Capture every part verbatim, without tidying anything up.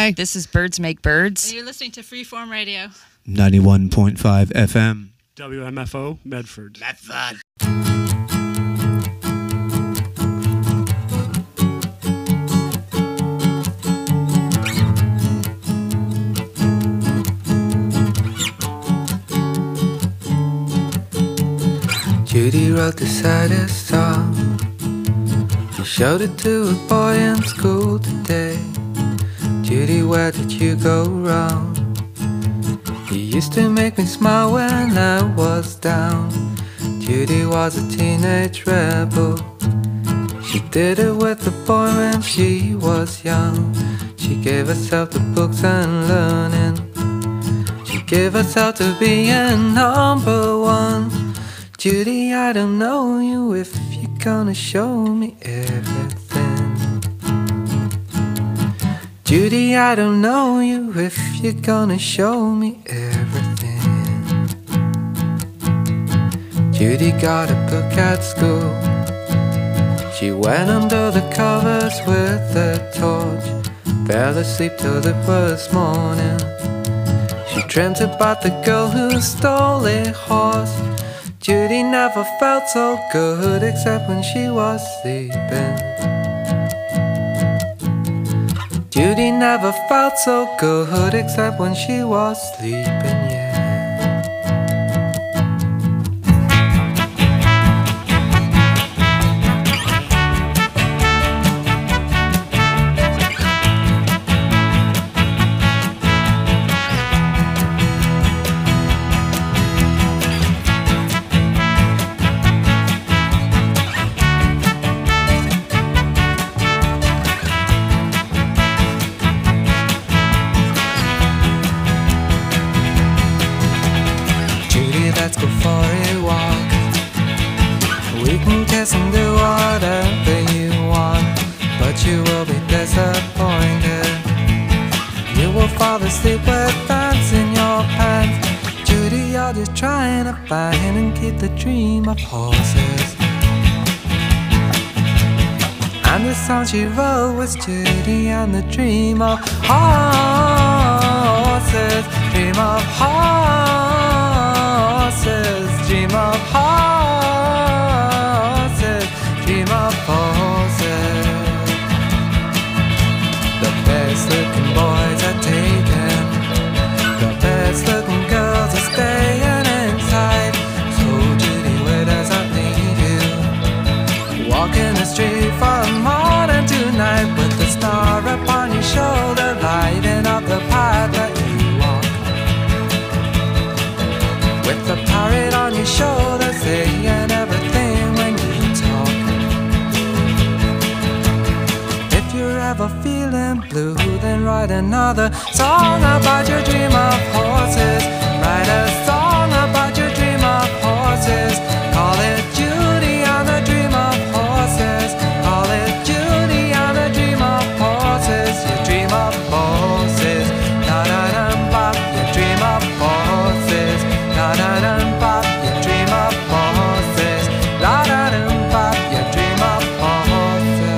Hi. This is Birds Make Birds. And you're listening to Freeform Radio. ninety-one point five F M. W M F O, Medford. Medford. Judy wrote the saddest song. She showed it to a boy in school today. Judy, where did you go wrong? You used to make me smile when I was down. Judy was a teenage rebel. She did it with a boy when she was young. She gave herself to books and learning. She gave herself to being number one. Judy, I don't know you if you're gonna show me everything. Judy, I don't know you if you're gonna show me everything. Judy got a book at school. She went under the covers with a torch. Fell asleep till it was morning. She dreamt about the girl who stole a horse. Judy never felt so good except when she was sleeping. Judy never felt so good except when she was sleeping, yeah. Sleep with fans in your pants. Judy, you're just trying to find and keep the dream of horses. And the song she wrote was Judy and the dream of horses. Dream of horses. Dream of horses. Dream of horses. The best looking boys are taken. Best looking girls are staying inside. So Judy, where does that lead you? Walking the street from morning to night, with the star upon your shoulder, lighting up the path that you walk. With the parrot on your shoulder, saying everything when you talk. If you're ever feeling blue, then write another song about your dream of horses. Write a song about your dream of horses. Call it Judy and the dream of horses. Call it Judy and the dream of horses. Your dream of horses. Na na na bop. Your dream of horses. Na na na bop. Your dream of horses. La na na bop. Your dream of horses.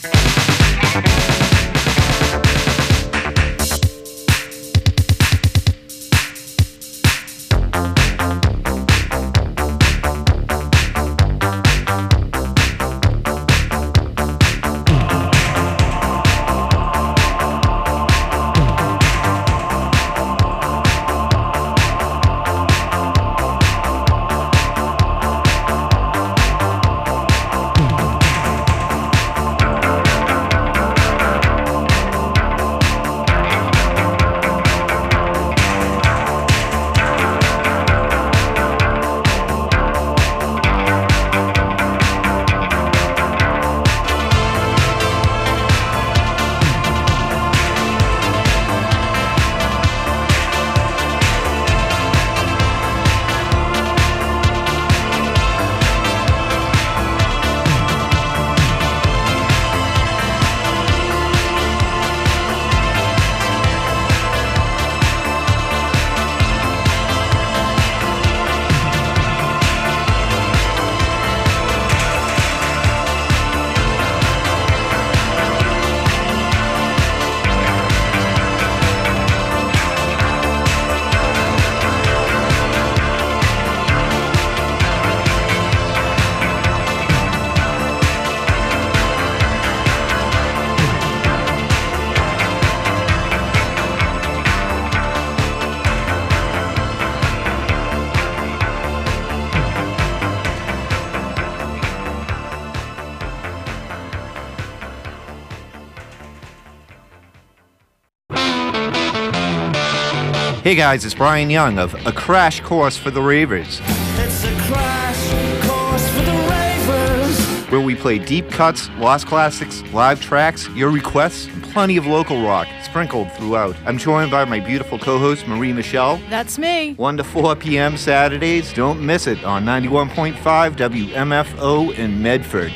Hey guys, it's Brian Young of A Crash Course for the Ravers. It's a crash course for the Ravers. Where we play deep cuts, lost classics, live tracks, your requests, and plenty of local rock sprinkled throughout. I'm joined by my beautiful co-host Marie Michelle. That's me. one to four p.m. Saturdays. Don't miss it on ninety-one point five W M F O in Medford.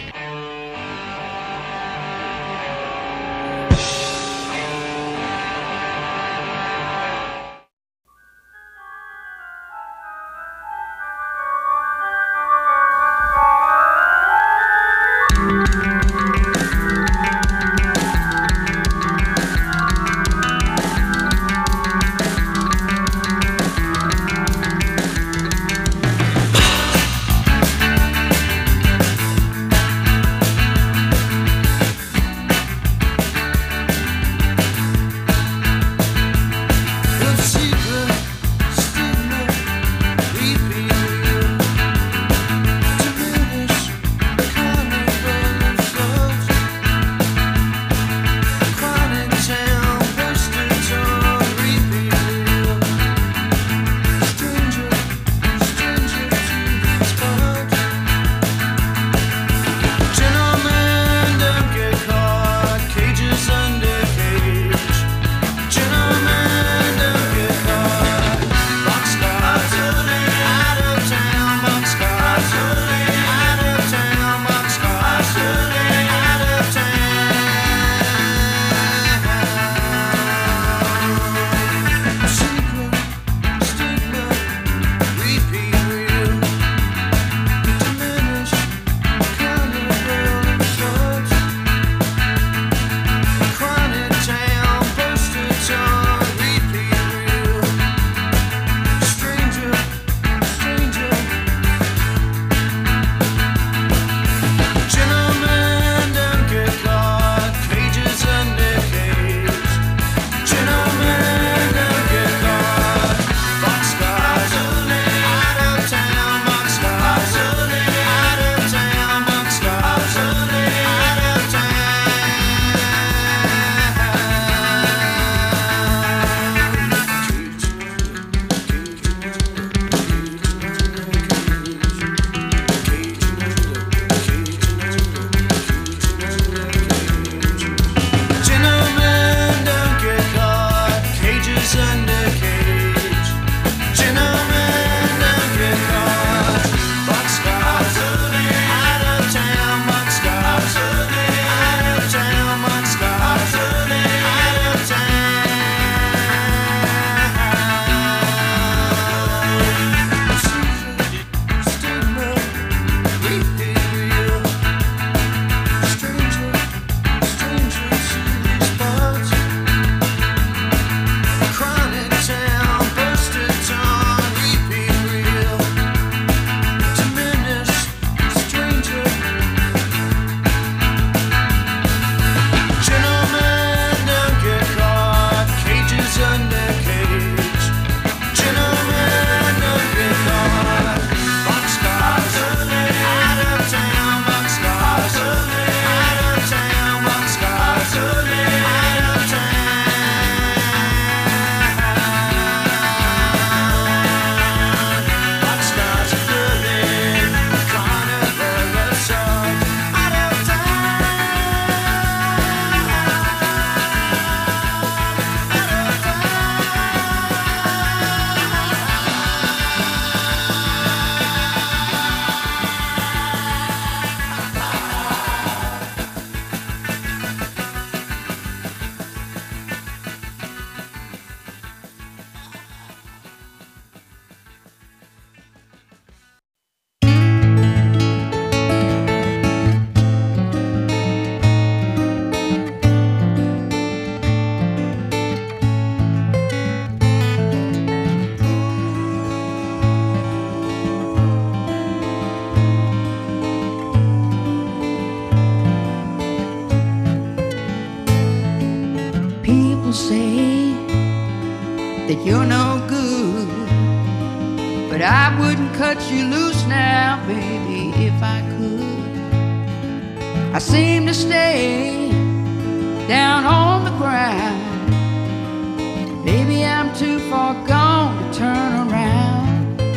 that you're no good. But I wouldn't cut you loose now, baby, if I could. I seem to stay down on the ground. Baby, I'm too far gone to turn around.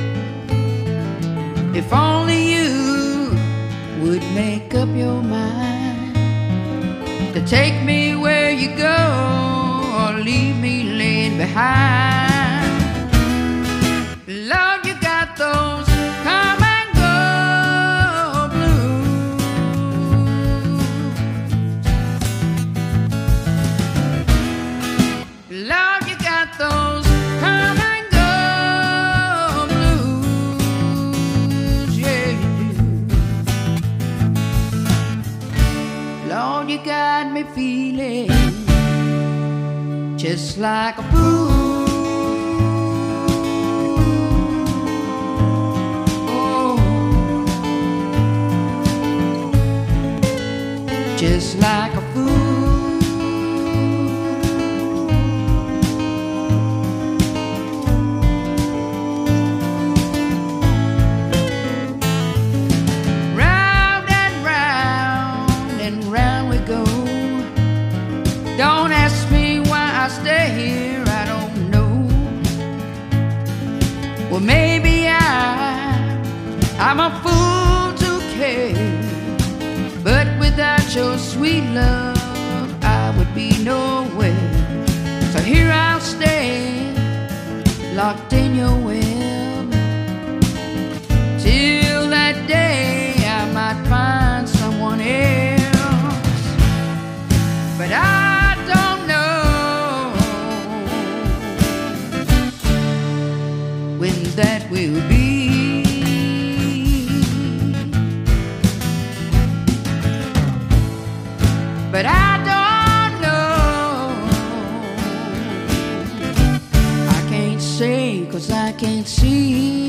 If only you would make up your mind to take me where you go or leave me laying behind. Lord, you got those come and go blues. Lord, you got those come and go blues. Yeah, you do. Lord, you got me feeling just like a fool. Oh, just like a fool. Round and round and round we go. Don't ask me why I stay here, I don't know. Well, maybe I, I'm a fool to care, but without your sweet love, I would be nowhere. So here I'll stay, locked in your web, till that day I might find someone else. But I when that will be. But I don't know. I can't say 'cause I can't see.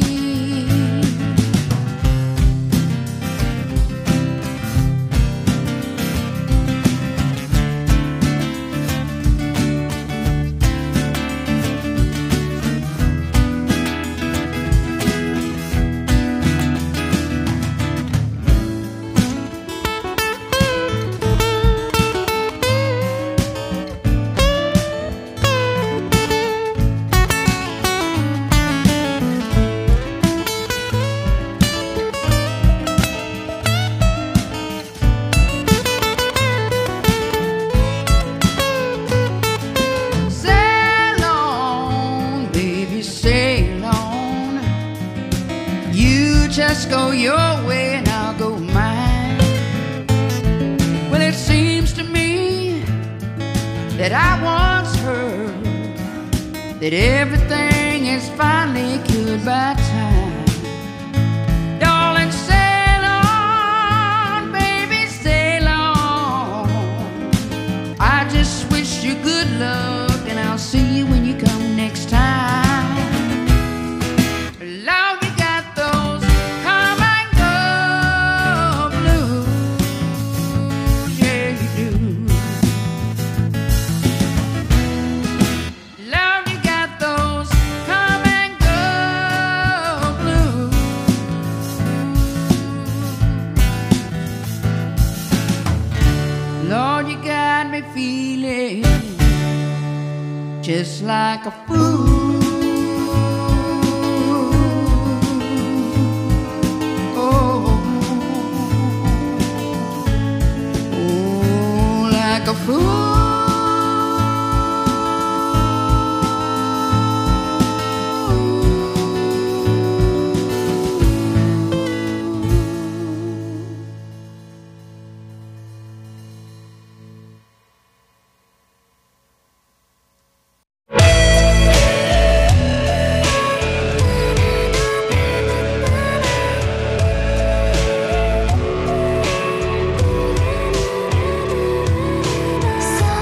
Just go your way and I'll go mine. Well, it seems to me that I once heard that everything is finally cured by time. Darling, sail on, baby, sail on. I just wish you good luck and I'll see you when you come next time. Lord, you got those feeling just like a fool. Oh, oh, like a fool. So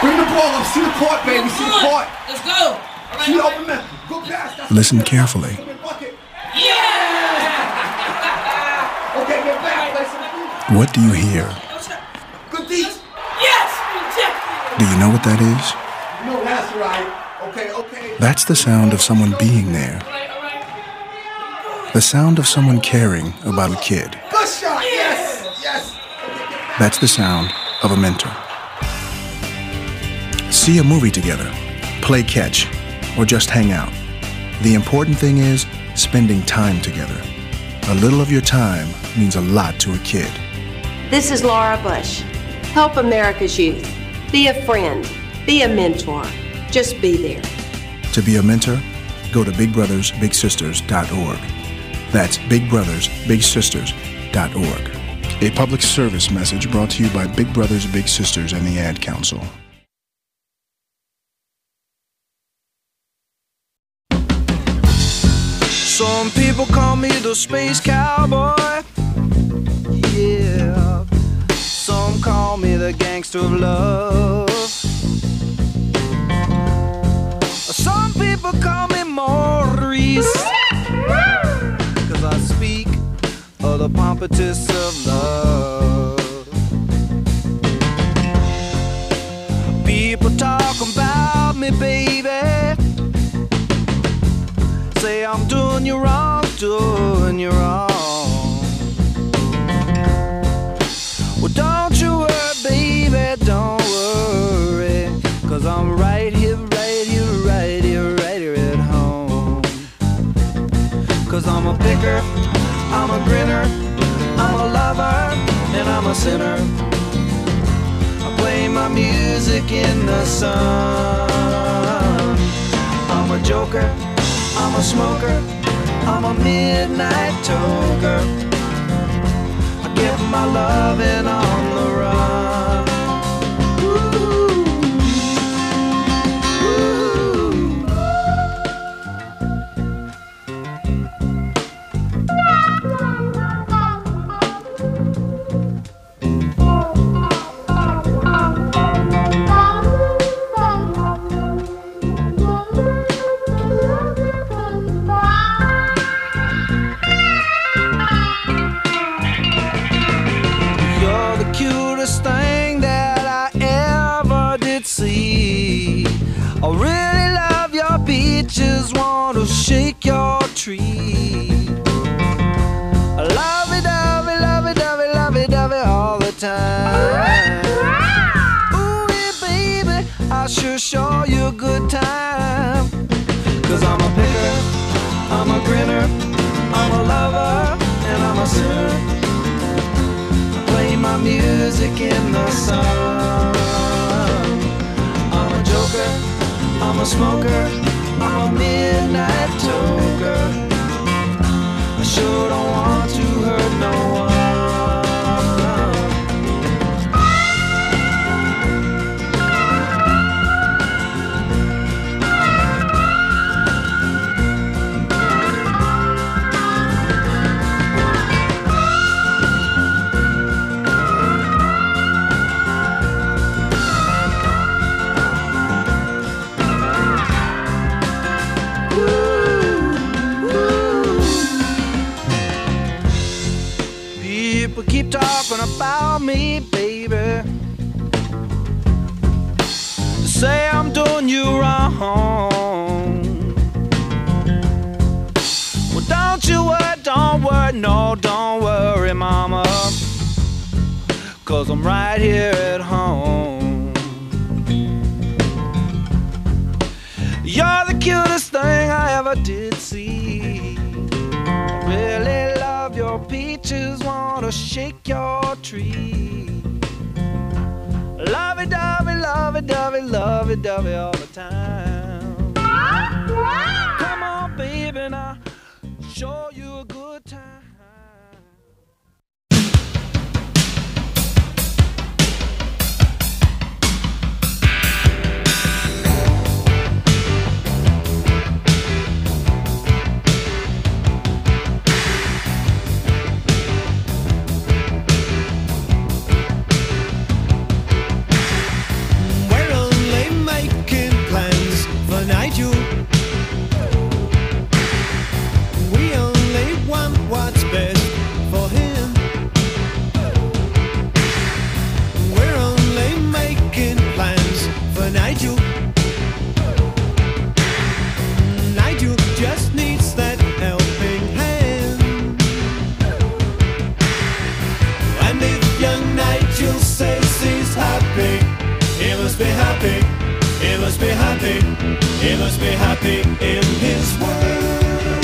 Bring the ball up. See the court, baby. See the court. Let's go. Right, See the open man. Go past. That's Listen carefully. Yeah! Okay, get back. Play some. What do you hear? Good beat. Yes! Do you know what that is? No, that's right. Okay, okay. That's the sound of someone being there. The sound of someone caring about a kid. Good shot. Yes. Yes. That's the sound of a mentor. See a movie together, play catch, or just hang out. The important thing is spending time together. A little of your time means a lot to a kid. This is Laura Bush. Help America's youth. Be a friend. Be a mentor. Just be there. To be a mentor, go to big brothers big sisters dot org. That's big brothers big sisters dot org. A public service message brought to you by Big Brothers Big Sisters and the Ad Council. Some people call me the space cowboy. Yeah. Some call me the gangster of love. Some people call me Maurice, 'cause I speak of the pompatus of love. People talk about me, baby. Say I'm doing you wrong, doing you wrong. Well, don't you worry, baby, don't worry, 'cause I'm right here, right here, right here, right here at home. 'Cause I'm a picker, I'm a grinner, I'm a lover, and I'm a sinner. I play my music in the sun. I'm a joker, I'm a smoker, I'm a midnight toker. I get my loving on the run. Thing that I ever did see. I really love your beaches, want to shake your tree. I love it, love it, love it, love it, love it, love it all the time. Ooh, yeah, baby, I sure show you a good time. 'Cause I'm a picker, I'm a grinner, I'm a lover, and I'm a sinner. Play my music in the sun. I'm a joker, I'm a smoker, I'm a midnight toker. I sure don't want to hurt no one. People keep talking about me, baby. Say I'm doing you wrong. Well, don't you worry, don't worry, no, don't worry, mama. 'Cause I'm right here at home. You're the cutest thing I ever did see. I really love your peaches, wanna shake your tree. Love it, dovey, love it, dovey, love it, dovey all the time. Come on, baby, now show you a good time. Well, young Nigel says he's happy, he must be happy, he must be happy, he must be happy in his world.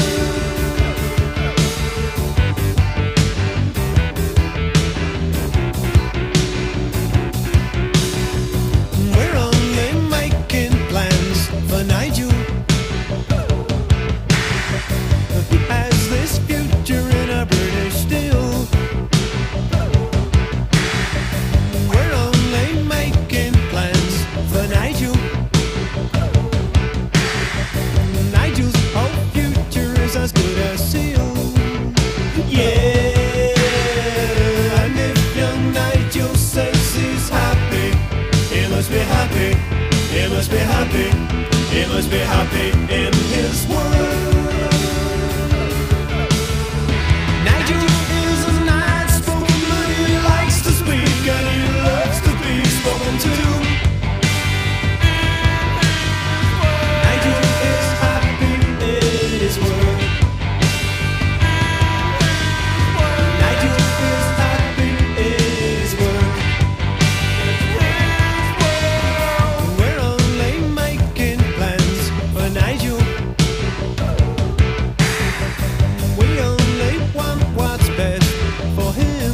We're only making plans for Nigel. He has this future in a British steel. We're only making plans for Nigel. Nigel's whole future is as good as sealed. Yeah, and if young Nigel says he's happy, he must be happy, he must be happy, he must be happy in his world. Nigel is a nice spoken man, he likes to speak and he loves to be spoken to. Nigel is happy in his world. Nigel is happy in his world. We're only making plans for Nigel. We only want what's best for him.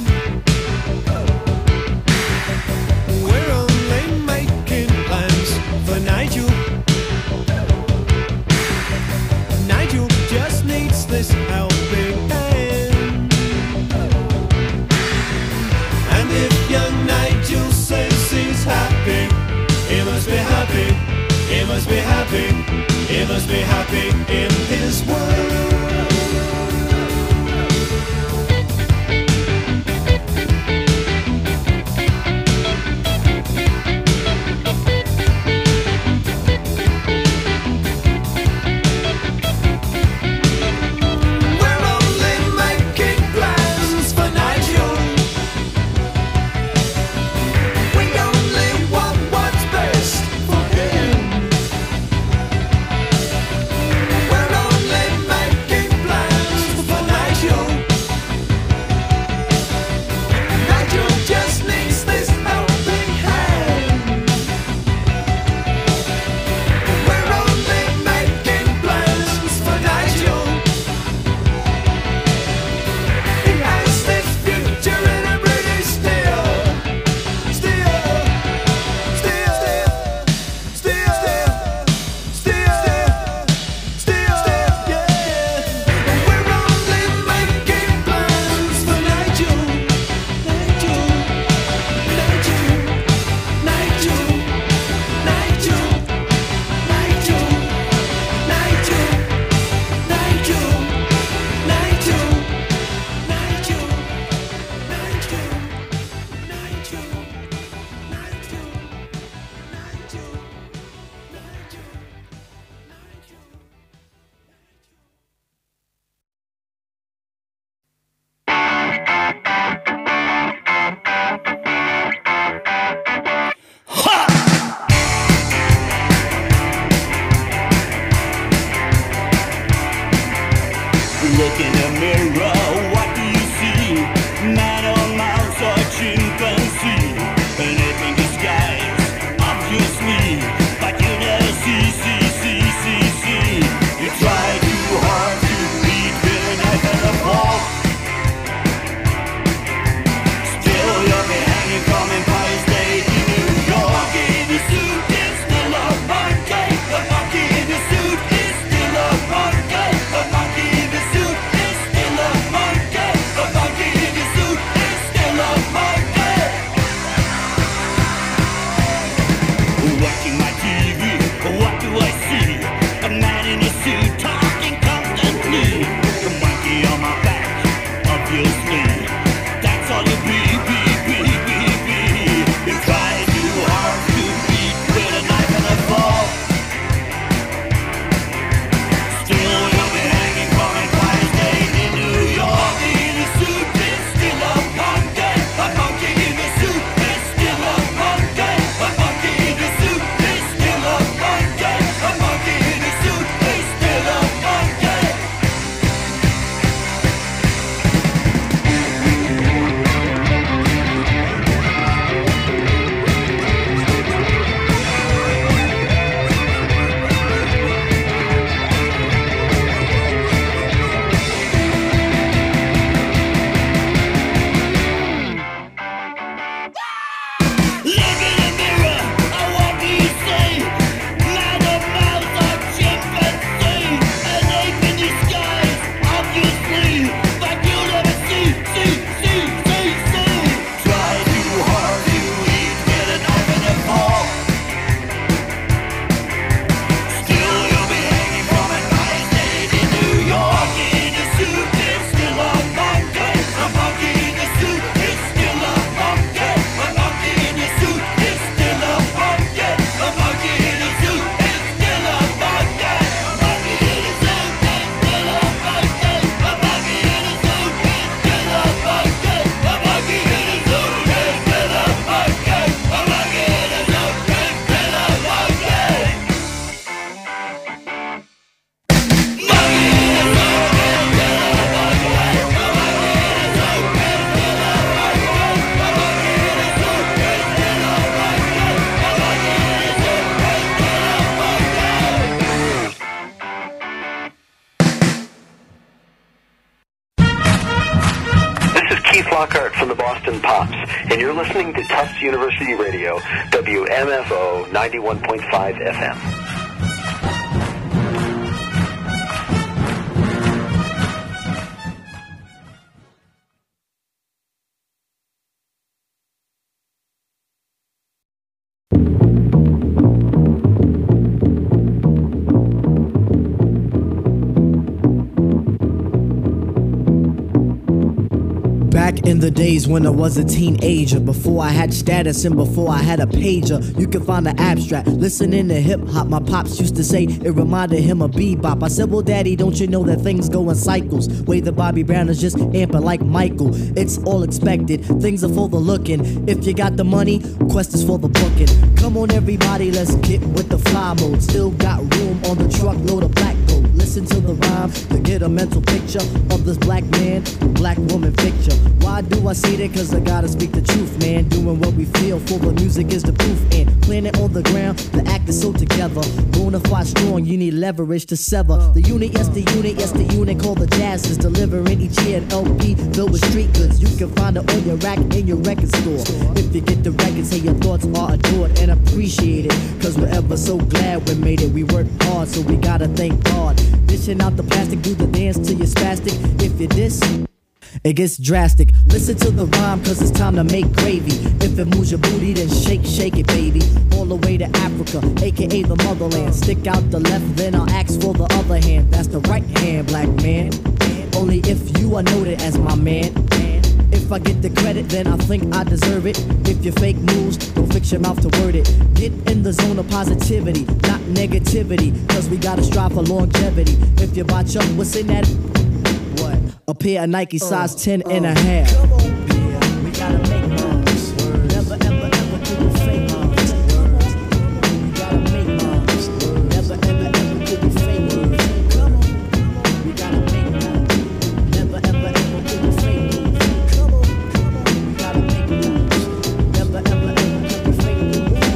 We're only making plans for Nigel. Nigel just needs this helping hand. And if young Nigel says he's happy, he must be happy, he must be happy, he must be happy in his world. We're only making plans for Nigel. We only want what's best for him. Pops, and you're listening to Tufts University Radio, W M F O ninety-one point five F M. Back in the days when I was a teenager, before I had status and before I had a pager, you can find the abstract. Listening to hip hop, my pops used to say it reminded him of bebop. I said, well, daddy, don't you know that things go in cycles? Way the Bobby Brown is just amping like Michael. It's all expected, things are for the looking. If you got the money, quest is for the booking. Come on, everybody, let's get with the fly mode. Still got room on the truckload of black gold. Listen to the rhyme to get a mental picture of this black man, black woman picture. Why do I say that? Cause I gotta speak the truth, man. Doing what we feel for the music is the proof. And playing it on the ground, the act is so together. Bonafide strong, you need leverage to sever. The unit, yes, the unit, yes, the unit called the Jazz is delivering each year an L P filled with street goods. You can find it on your rack in your record store. If you get the record, say your thoughts are adored and appreciated. Cause we're ever so glad we made it. We work hard, so we gotta thank God. Dishing out the plastic, do the dance till you're spastic. If you diss, it gets drastic. Listen to the rhyme, cause it's time to make gravy. If it moves your booty, then shake, shake it, baby. All the way to Africa, aka the motherland. Stick out the left, then I'll ask for the other hand. That's the right hand, black man. Only if you are noted as my man. If I get the credit, then I think I deserve it. If you fake moves, don't fix your mouth to word it. Get in the zone of positivity, not negativity. Cause we gotta strive for longevity. If you botch up, what's in that? What? A pair of Nike size ten and a half. Come on, yeah, we gotta make moves. Never, ever, ever do the fake moves. We gotta make moves. Never, ever, ever do the fake moves. Come on, we gotta make moves. Never, ever, ever do the fake moves. Come on, we gotta make moves. Never, ever, ever do the fake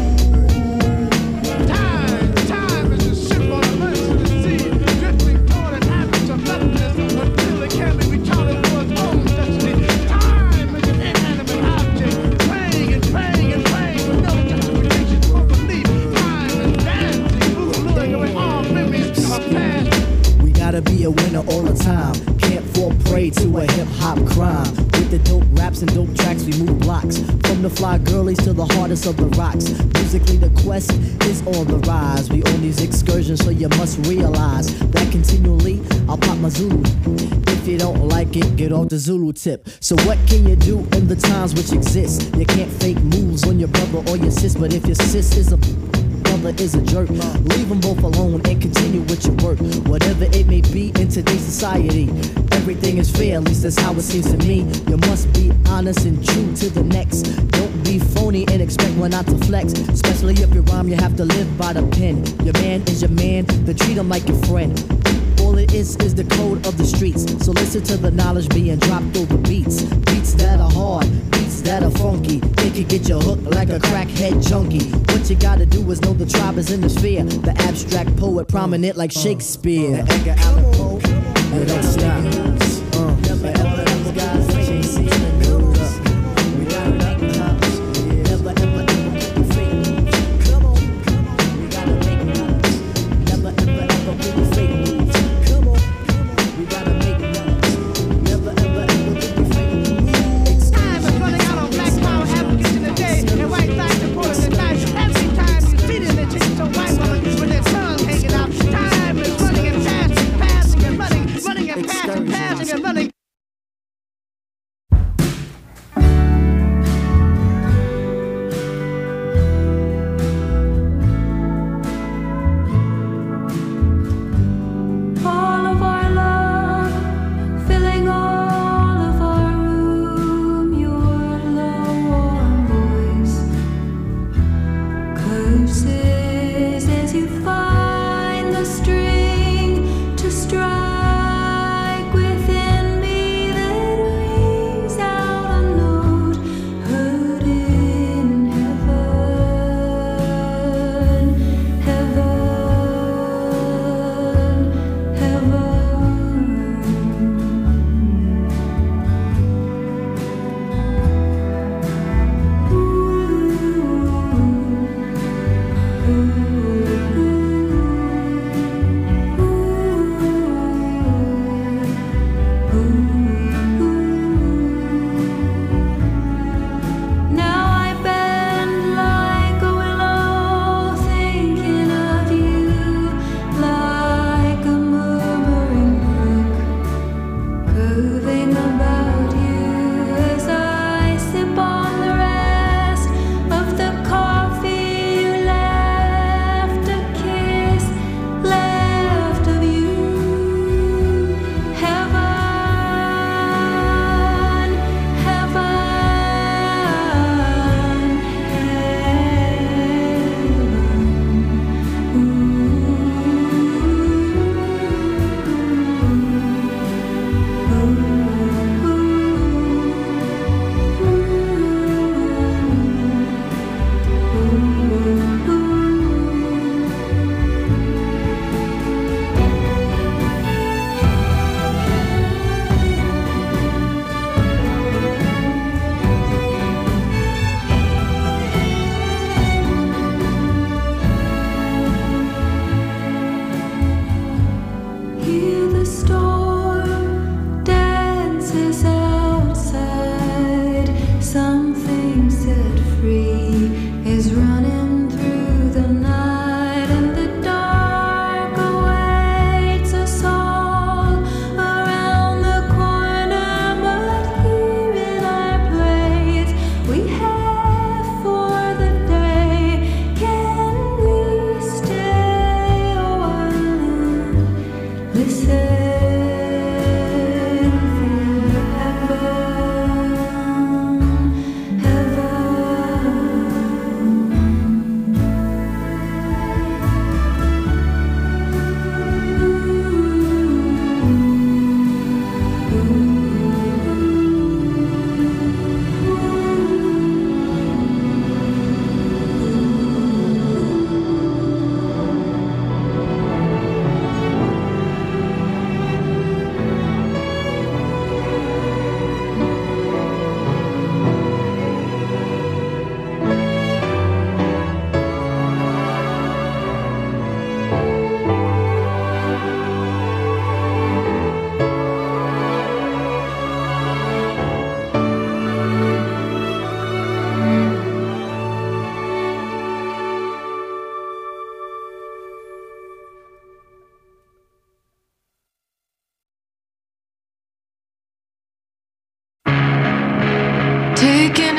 moves. Time, time is a ship on a merciless sea, drifting toward an average of nothingness until it can be retarded for its own destiny. Time is an inanimate object, praying and praying and praying with no justification for belief. Time is dancing, moving, luring away all memories of our past. We gotta be a winner all the time. Can't fall prey to a hip-hop crime. With the dope raps and dope tracks, we move blocks. From the fly girlies to the hardest of the rocks. Musically, the quest is on the rise. We on these excursions, so you must realize that continually, I'll pop my Zulu. If you don't like it, get off the Zulu tip. So what can you do in the times which exist? You can't fake moves on your brother or your sis, but if your sis is a brother is a jerk, leave them both alone and continue with your work. Whatever it may be in today's society, everything is fair, at least that's how it seems to me. You must be honest and true to the next. Don't be phony and expect one not to flex. Especially if you rhyme, you have to live by the pen. Your man is your man, then treat him like your friend. All it is is the code of the streets. So listen to the knowledge being dropped over beats. Beats that are hard, beats that are funky. It can get you hooked like a crackhead junkie. What you gotta do is know the tribe is in the sphere. The abstract poet prominent like Shakespeare. The Edgar Allan Poe, you don't stop. Uh, never ever ever guys chasing the news. We gotta make moves. Never ever ever do the fake moves. Come on, we gotta make moves. Never ever ever do the fake moves. Come on, we gotta make moves. Never ever ever do the fake moves. Time is running out on black power advocates in the day and white side supporters at night. Every time you see them, they chase some white woman with their tongue hanging out. Time is running and passing, passing and running, running and passing, passing.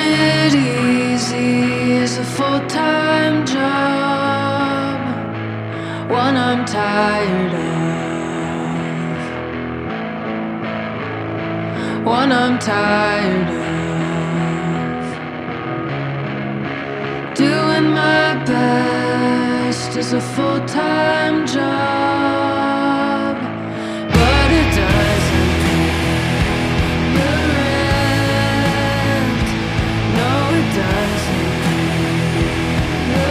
it easy is a full-time job, one I'm tired of, one I'm tired of. Doing my best is a full-time job, but it doesn't pay the rent. No, it doesn't pay the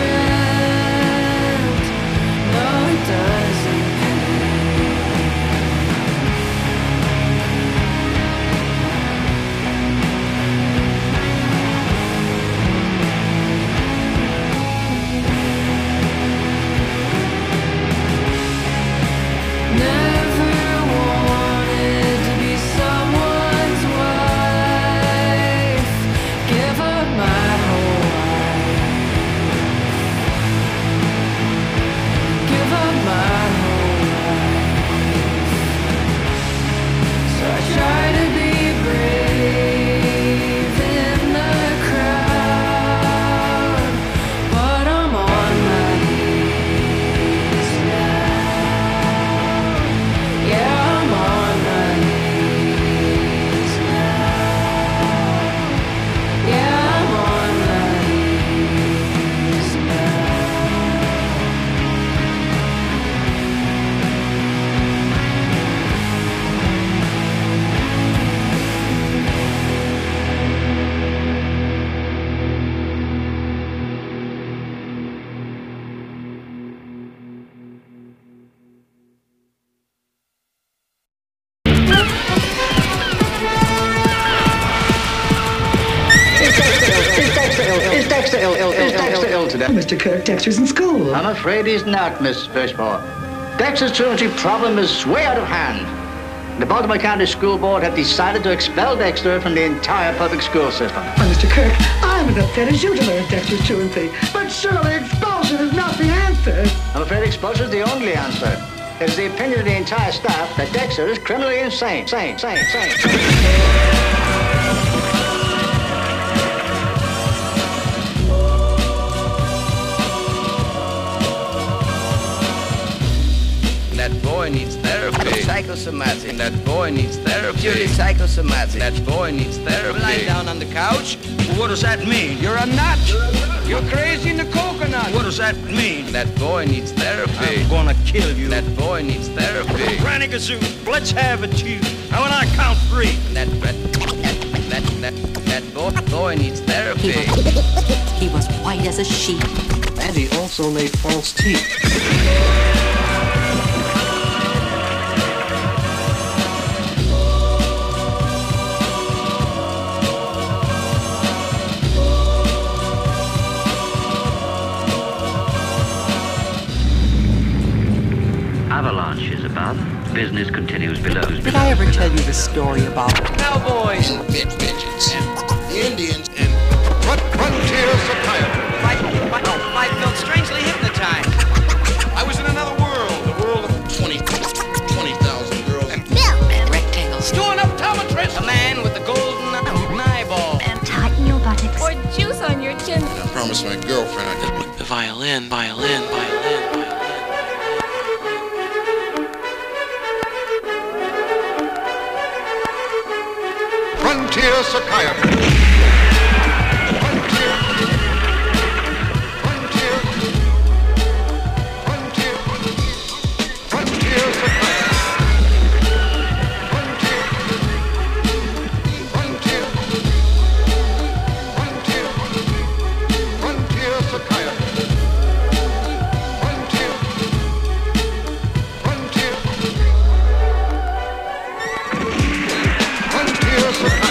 rent. No, it doesn't Mister Kirk, Dexter's in school. I'm afraid he's not, Miss Fishmore. Dexter's truancy problem is way out of hand. The Baltimore County School Board have decided to expel Dexter from the entire public school system. Well, Mister Kirk, I'm as upset as you to learn Dexter's truancy. But surely expulsion is not the answer. I'm afraid expulsion is the only answer. It is the opinion of the entire staff that Dexter is criminally insane. Insane, insane, insane, insane. That boy needs therapy. Psychosomatic. That boy needs therapy. Purely psychosomatic. That boy needs therapy. Lie down on the couch. What does that mean? You're a nut. You're crazy in the coconut. What does that mean? That boy needs therapy. I'm gonna kill you. That boy needs therapy. Granny Gazoo, let's have it, you. And when I count three. That that that that that boy boy needs therapy. He was, he was white as a sheet. And he also made false teeth. Avalanche is above. Business continues below. Did I ever tell you the story about cowboys and midgets and the Indians and frontier psychiatry? My, my, my felt strangely hypnotized. I was in another world, the world of twenty thousand girls. And Bill and rectangles. Do an optometrist. A man with the golden eyeball. And tighten your buttocks. Or juice on your chin. And I promised my girlfriend I could. The violin, violin, violin, violin. Frontier psychiatry. Frontier. Frontier. Frontier. Frontier psychiatry. Frontier. Frontier. Frontier. Frontier psychiatry. Frontier. Frontier. Frontier psychiatry.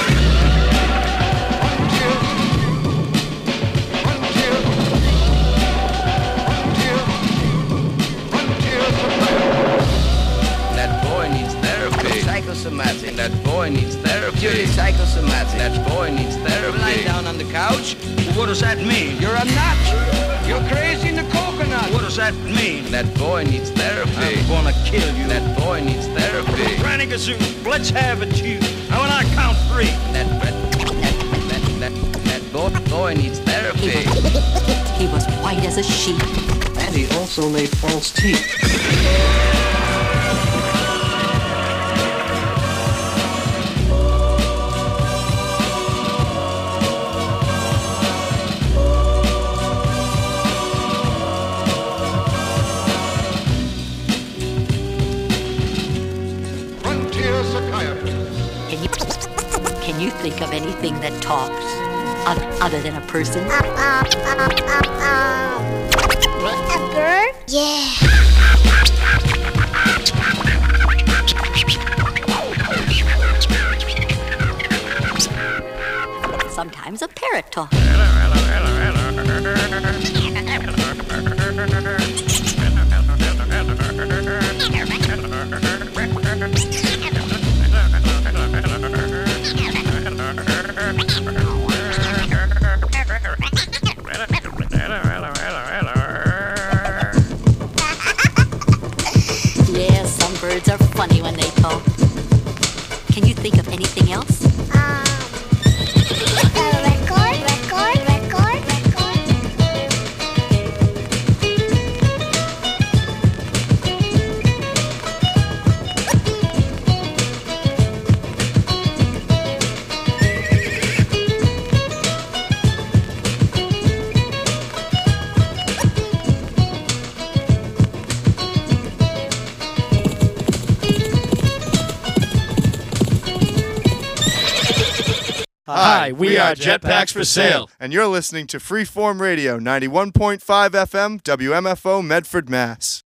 Psychosomatic. That boy needs therapy. Purely psychosomatic. That boy needs therapy. Lie down on the couch. What does that mean? You're a nut. You're crazy in the coconut. What does that mean? That boy needs therapy. I'm gonna kill you. That boy needs therapy. Granny Gazoo, let's have it, you. And when I count three. That that that that boy, boy needs therapy. He was white as a sheet. And he also made false teeth. Frontier psychiatry. Can you, can you think of anything that talks o- other than a person? A bird? Yeah. Sometimes a parrot talks. Yeah, some birds are funny when they talk. Can you think of anything else? Record, record, record, record. Hi, we are Jetpacks for Sale, and you're listening to Freeform Radio, ninety-one point five F M, W M F O, Medford, Mass.